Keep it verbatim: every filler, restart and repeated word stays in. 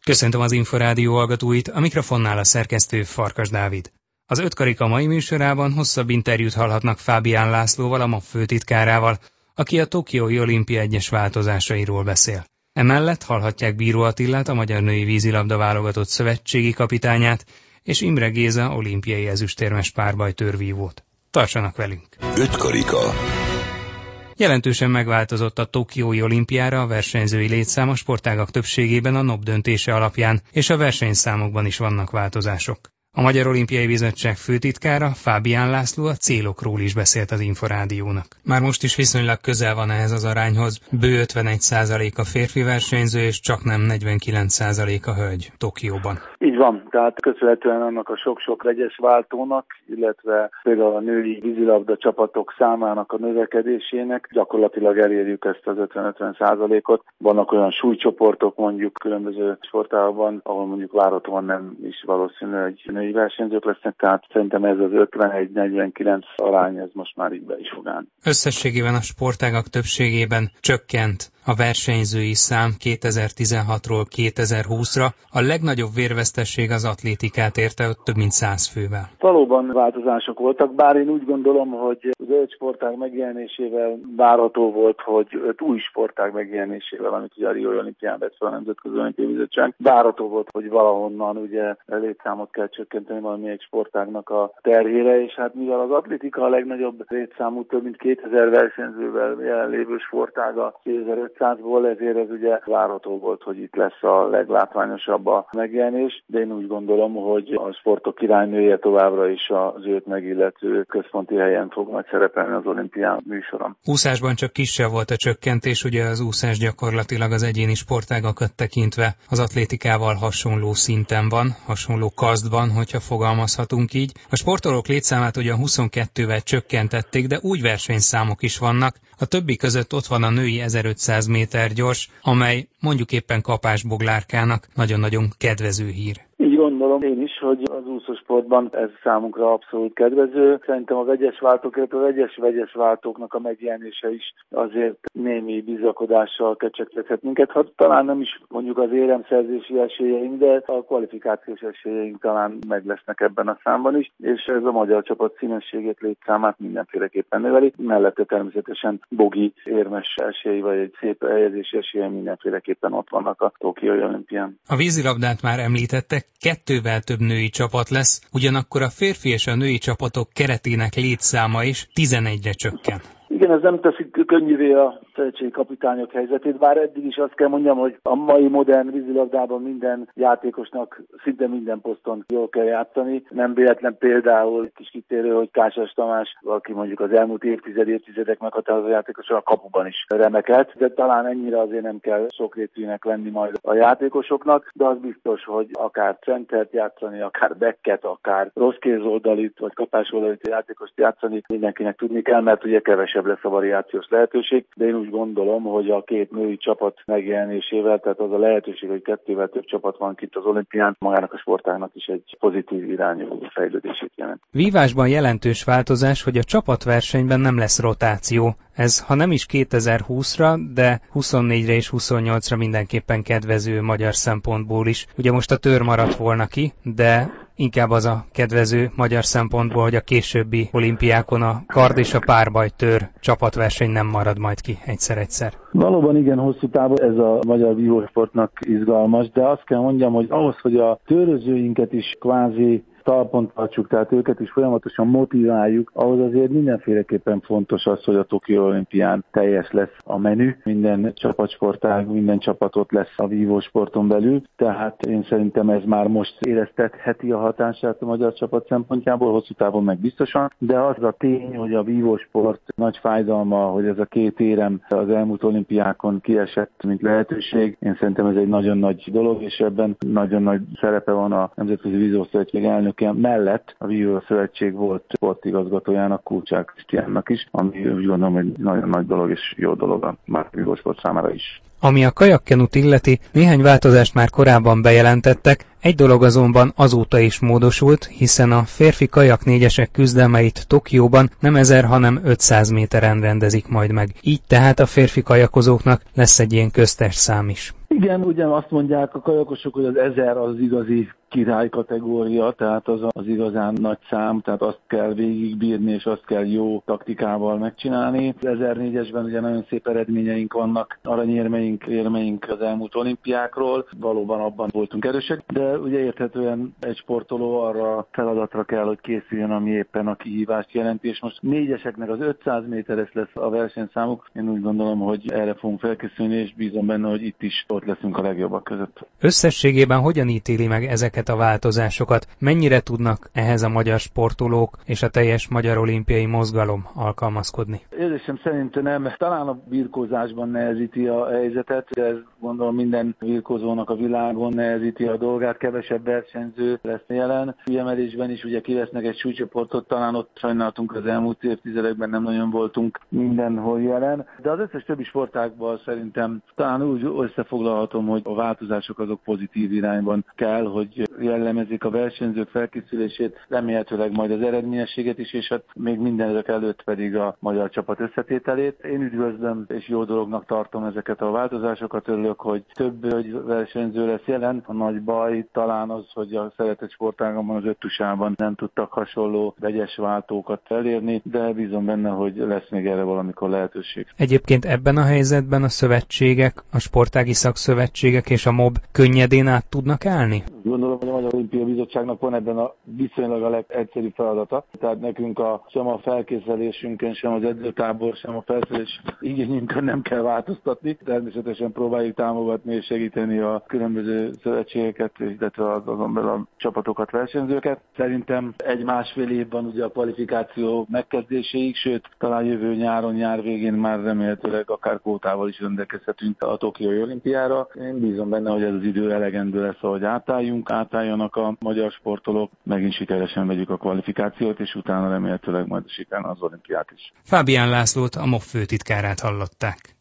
Köszöntöm az Inforádió hallgatóit, a mikrofonnál a szerkesztő Farkas Dávid. Az Öt Karika mai műsorában hosszabb interjút hallhatnak Fábián Lászlóval, a MOV főtitkárával, aki a Tokiói Olimpia egyes változásairól beszél. Emellett hallhatják Bíró Attilát, a Magyar Női Vízilabda válogatott szövetségi kapitányát, és Imre Géza olimpiai ezüstérmes párbajtőrvívót. Tartsanak velünk! Öt Karika. Jelentősen megváltozott a Tokiói olimpiára a versenyzői létszám a sportágak többségében a en o pé döntése alapján, és a versenyszámokban is vannak változások. A Magyar Olimpiai Bizottság főtitkára, Fábián László a célokról is beszélt az Inforádiónak. Már most is viszonylag közel van ehhez az arányhoz, bő ötvenegy százalék a férfi versenyző és csaknem negyvenkilenc százalék a hölgy Tokióban. Így van, tehát köszönhetően annak a sok-sok vegyes váltónak, illetve például a női vízilabda csapatok számának a növekedésének gyakorlatilag elérjük ezt az ötven-ötven százalékot. Vannak olyan súlycsoportok mondjuk különböző sportágakban, ahol mondjuk várhatóan nem is valószínű, hogy női versenyzők lesznek, tehát szerintem ez az ötvenegy-negyvenkilenc arány, ez most már így be is fog állni. Összességében a sportágak többségében csökkent a versenyzői szám kétezer-tizenhatról kétezer-húszra, a legnagyobb vérvesztesség az atlétikát érte, ott több mint száz fővel. Valóban változások voltak, bár én úgy gondolom, hogy az öt sportág megjelenésével várható volt, hogy öt új sportág megjelenésével, amit ugye a Riói olimpián vett fel a Nemzetközi Olimpiai Bizottság, várható volt, hogy valahonnan ugye létszámot kell csökkenteni valamelyik sportágnak a terhére, és hát mivel az atlétika a legnagyobb létszámú, több mint kétezer versenyzővel jelenlévő sportág a kétezer-ötszázból, ezért ez ugye várható volt, hogy itt lesz a leglátványosabb a megjelenés, de én úgy gondolom, hogy a sportok királynője továbbra is az őt megillető központi helyen fog majd szerepelni az olimpián műsoron. Úszásban csak kisebb volt a csökkentés, ugye az úszás gyakorlatilag az egyéni sportágakat tekintve az atlétikával hasonló szinten van, hasonló kasztban, hogyha fogalmazhatunk így. A sportolók létszámát ugyan huszonkettővel csökkentették, de úgy versenyszámok is vannak. A többi között ott van a női ezerötszáz méter gyors, amely mondjuk éppen kapásboglárkának nagyon-nagyon kedvező hír. Így gondolom én is, hogy az úszósportban ez számunkra abszolút kedvező. Szerintem a vegyes váltók, illetve a vegyes vegyes váltóknak a megjelenése is azért némi bizakodással kecsegtethet minket. Ha talán nem is mondjuk az éremszerzési esélyeink, de a kvalifikációs esélyeink talán meg lesznek ebben a számban is, és ez a magyar csapat színességét, létszámát mindenféleképpen növeli. Mellette természetesen bogi érmes esély, vagy egy szép helyezési esélye mindenféleképpen ott vannak a Tokiói olimpián. A vízilabdát már említettek, kettővel több női csapat lesz, ugyanakkor a férfi és a női csapatok keretének létszáma is tizenegyre csökken. Igen, ez nem teszi könnyűvé a szövetségi kapitányok helyzetét, bár eddig is azt kell mondjam, hogy a mai modern vízilabdában minden játékosnak szinte minden poszton jól kell játszani. Nem véletlen például kis kitérő, hogy Kásás Tamás, aki mondjuk az elmúlt évtized, évtizedek meghatározó játékos, a kapuban is remekelt, de talán ennyire azért nem kell sokrétűnek lenni majd a játékosoknak, de az biztos, hogy akár centert játszani, akár backet, akár rossz kézoldalit, vagy kapásoldalit játékost játszani, mindenkinek tudni kell, mert ugye kevesebb lesz a variációs lehetőség, de én úgy gondolom, hogy a két női csapat megjelenésével, tehát az a lehetőség, hogy kettővel több csapat van itt az olimpián, magának a sportágnak is egy pozitív irányú fejlődését jelent. Vívásban jelentős változás, hogy a csapatversenyben nem lesz rotáció. Ez, ha nem is kétezer-húszra, de huszonnégyre és huszonnyolcra mindenképpen kedvező magyar szempontból is. Ugye most a tőr maradt volna ki, de inkább az a kedvező magyar szempontból, hogy a későbbi olimpiákon a kard és a párbajtőr csapatverseny nem marad majd ki egyszer-egyszer. Valóban igen, hosszú távon ez a magyar vívósportnak izgalmas, de azt kell mondjam, hogy ahhoz, hogy a tőrözőinket is kvázi talpon tartsuk, tehát őket is folyamatosan motiváljuk, ahhoz azért mindenféleképpen fontos az, hogy a Tokió olimpián teljes lesz a menü, minden csapatsportág, minden csapat ott lesz a vívósporton belül, tehát én szerintem ez már most éreztetheti a hatását a magyar csapat szempontjából, hosszú távon meg biztosan, de az a tény, hogy a vívósport nagy fájdalma, hogy ez a két érem az elmúlt olimpiákon kiesett, mint lehetőség, én szerintem ez egy nagyon nagy dolog, és ebben nagyon nagy szerepe van a Nemzetközi Vízilabda-szövetség elnök mellett a Vívó Szövetség volt sportigazgatójának, Kulcsák Krisztiánnak is, ami úgy gondolom, hogy nagyon nagy dolog és jó dolog a már vívósport számára is. Ami a kajakkenut illeti, néhány változást már korábban bejelentettek, egy dolog azonban azóta is módosult, hiszen a férfi kajak négyesek küzdelmeit Tokióban nem ezer, hanem ötszáz méteren rendezik majd meg. Így tehát a férfi kajakozóknak lesz egy ilyen köztes szám is. Igen, ugye azt mondják a kajakosok, hogy az ezer az igazi király kategória, tehát az az igazán nagy szám, tehát azt kell végigbírni, és azt kell jó taktikával megcsinálni. Az ezernégyesben ugye nagyon szép eredményeink vannak, aranyérmeink, érmeink az elmúlt olimpiákról, valóban abban voltunk erősek, de ugye érthetően egy sportoló arra a feladatra kell, hogy készüljön, ami éppen a kihívást jelenti, és most négyeseknek az ötszáz méteres lesz a versenyszámuk. Én úgy gondolom, hogy erre fogunk felkészülni, és bízom benne, hogy itt is ott leszünk a legjobbak között. Összességében hogyan ítéli meg ezeket a változásokat? Mennyire tudnak ehhez a magyar sportolók és a teljes magyar olimpiai mozgalom alkalmazkodni? Érzésem szerint nem. Talán a birkózásban nehezíti a helyzetet, de ez gondolom minden birkózónak a világon nehezíti a dolgát, kevesebb versenyző lesz jelen. Kiemelésben is ugye kivesznek egy súlycsoportot, talán ott sajnáltunk az elmúlt évtizedekben, nem nagyon voltunk mindenhol jelen, de az összes többi sportágban szerintem talán úgy összefoglalhatom, hogy a változások azok pozitív irányban kell, hogy jellemezik a versenyzők felkészülését, remélhetőleg majd az eredményességet is, és hát még mindenek előtt pedig a magyar csapat összetételét. Én üdvözlöm és jó dolognak tartom ezeket a változásokat, örülök, hogy több versenyző lesz jelen. A nagy baj talán az, hogy a szeretett sportágban, az öttusában nem tudtak hasonló vegyes váltókat elérni, de bízom benne, hogy lesz még erre valamikor lehetőség. Egyébként ebben a helyzetben a szövetségek, a sportági szakszövetségek és a MOB könnyedén át tudnak állni? Gondolom, hogy a Magyar Olimpiai Bizottságnak van ebben a viszonylag a legegyszerűbb feladata. Tehát nekünk a, sem a felkészülésünkön, sem az edzőtábor, sem a felszerelés igényünkön nem kell változtatni. Természetesen próbáljuk támogatni és segíteni a különböző szövetségeket, illetve azon belül a csapatokat, versenyzőket. Szerintem egy-másfél évben ugye a kvalifikáció megkezdéséig, sőt, talán jövő nyáron, nyár végén már remélhetőleg akár kvótával is rendelkezhetünk a Tokiói olimpiára. Én bízom benne, hogy ez az idő elegendő lesz, ahogy átálljunk, átálljanak a magyar sportolók, megint sikeresen vegyük a kvalifikációt, és utána remélhetőleg majd sikerül az olimpiát is. Fábián Lászlót, a MOB főtitkárát hallották.